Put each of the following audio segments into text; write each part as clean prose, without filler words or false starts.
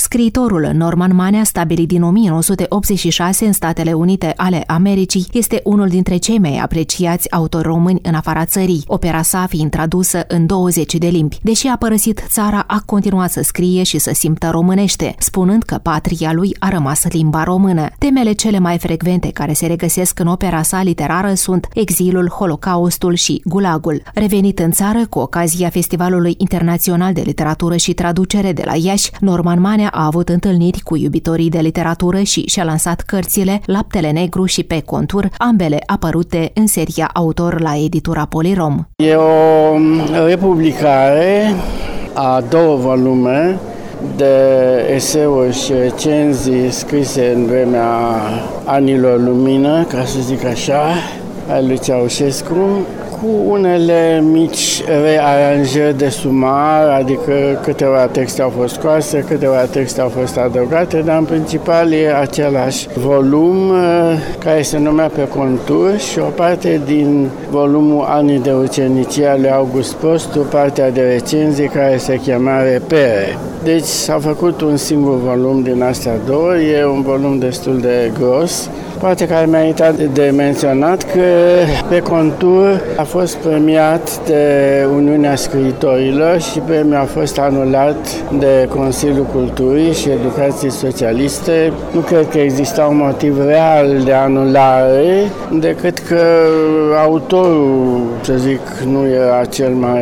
Scriitorul Norman Manea, stabilit din 1986 în Statele Unite ale Americii, este unul dintre cei mai apreciați autori români în afara țării, opera sa fiind tradusă în 20 de limbi. Deși a părăsit țara, a continuat să scrie și să simtă românește, spunând că patria lui a rămas limba română. Temele cele mai frecvente care se regăsesc în opera sa literară sunt exilul, Holocaustul și Gulagul. Revenit în țară cu ocazia Festivalului Internațional de Literatură și Traducere de la Iași, Norman Manea a avut întâlniri cu iubitorii de literatură și și-a lansat cărțile Laptele Negru și Pe Contur, ambele apărute în seria Autor la editura Polirom. E o republicare a 2 volume de eseuri și recenzii scrise în vremea anilor lumină, ca să zic așa, al lui Ceaușescu, cu unele mici rearanjări de sumar, adică câteva texte au fost scoase, câteva texte au fost adăugate, dar în principal e același volum care se numea Pe Contur și o parte din volumul Anii de ucenicie al lui August Postu, partea de recenzii care se chema Repere. Deci s-a făcut un singur volum din astea 2, e un volum destul de gros. Poate că ar merita de menționat că Pe Contur a fost premiat de Uniunea Scriitorilor și premiul a fost anulat de Consiliul Culturii și Educației Socialiste. Nu cred că exista un motiv real de anulare, decât că autorul, să zic, nu era cel mai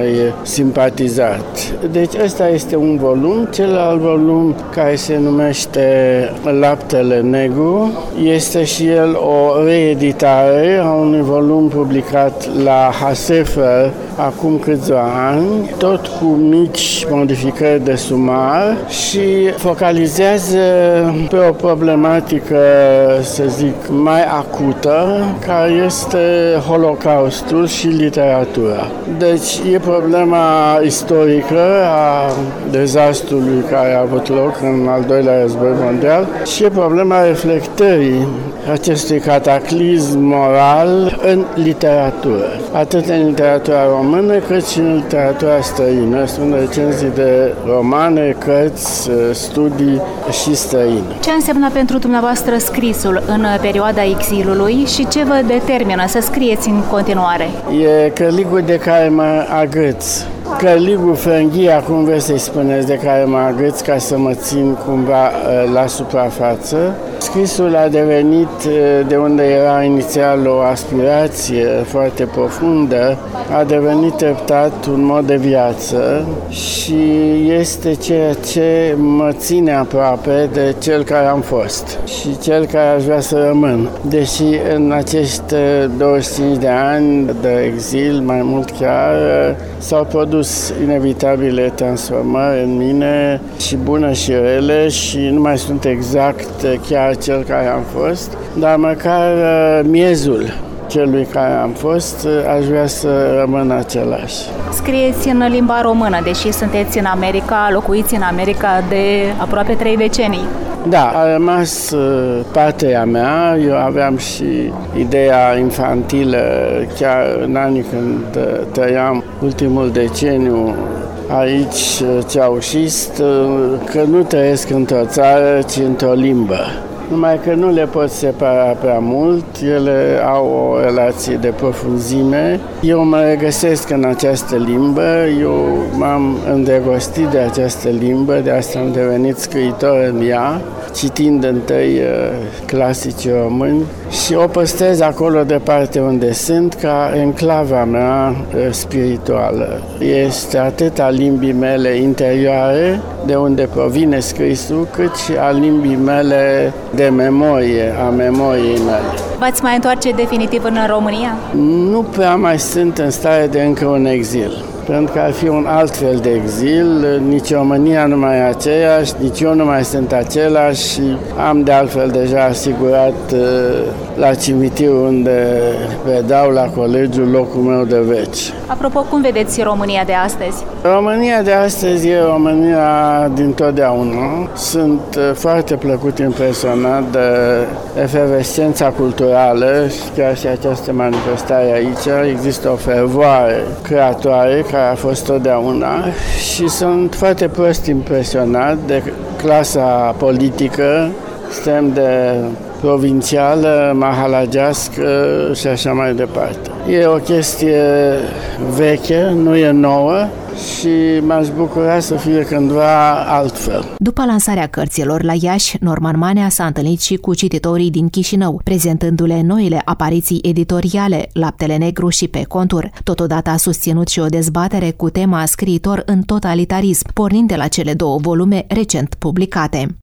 simpatizat. Deci ăsta este un volum. Celălalt volum, care se numește Laptele Negru, este și el o reeditare a unui volum publicat la Hasefer acum câțiva ani, tot cu mici modificări de sumar și focalizează pe o problematică, să zic, mai acută, care este Holocaustul și literatura. Deci e problema istorică a dezastrului care a avut loc în al doilea război mondial și e problema reflectării acestui cataclism moral în literatură. Atât în literatura română, cât și în literatura străină. Sunt recenzii de romane, cărți, studii și străine. Ce înseamnă pentru dumneavoastră scrisul în perioada exilului și ce vă determină să scrieți în continuare? E cărligul de care mă agăț. Cărligul, frânghia, cum vreți să-i spuneți, de care mă agăț ca să mă țin cumva la suprafață. Scrisul a devenit, de unde era inițial o aspirație foarte profundă, a devenit treptat un mod de viață și este ceea ce mă ține aproape de cel care am fost și cel care aș vrea să rămân. Deși în acești 25 de ani de exil, mai mult chiar, s-au produs inevitabile transformări în mine, și bune și rele, și nu mai sunt exact chiar cel care am fost, dar măcar miezul celui care am fost, aș vrea să rămân același. Scrieți în limba română, deși sunteți în America, locuiți în America de aproape 3 decenii. Da, a rămas patria mea. Eu aveam și ideea infantilă, chiar în anii când trăiam ultimul deceniu aici, ceaușist, că nu trăiesc într-o țară, ci într-o limbă. Numai că nu le pot separa prea mult, ele au o relație de profunzime. Eu mă regăsesc în această limbă, eu m-am îndrăgostit de această limbă, de asta am devenit scriitor în ea, citind întâi clasici români și o păstrez acolo departe unde sunt, ca enclava mea spirituală. Este atât a limbii mele interioare, de unde provine scrisul, cât și a limbii mele de memorie, a memoriei mele. V-ați mai întoarce definitiv în România? Nu prea mai sunt în stare de încă un exil, pentru că ar fi un alt fel de exil. Nici România nu mai e aceeași, nici eu nu mai sunt același și am de altfel deja asigurat la cimitirul unde predau la colegiul locul meu de veci. Apropo, cum vedeți România de astăzi? România de astăzi e România dintotdeauna. Sunt foarte plăcut impresionat de efervescența culturală și chiar și această manifestare aici. Există o fervoare creatoare care a fost totdeauna și sunt foarte prost impresionat de clasa politică, extrem de provincială, mahalagească și așa mai departe. E o chestie veche, nu e nouă și m-aș bucura să fie cândva altfel. După lansarea cărților la Iași, Norman Manea s-a întâlnit și cu cititorii din Chișinău, prezentându-le noile apariții editoriale, Laptele Negru și Pe Contur. Totodată a susținut și o dezbatere cu tema scriitor în totalitarism, pornind de la cele două volume recent publicate.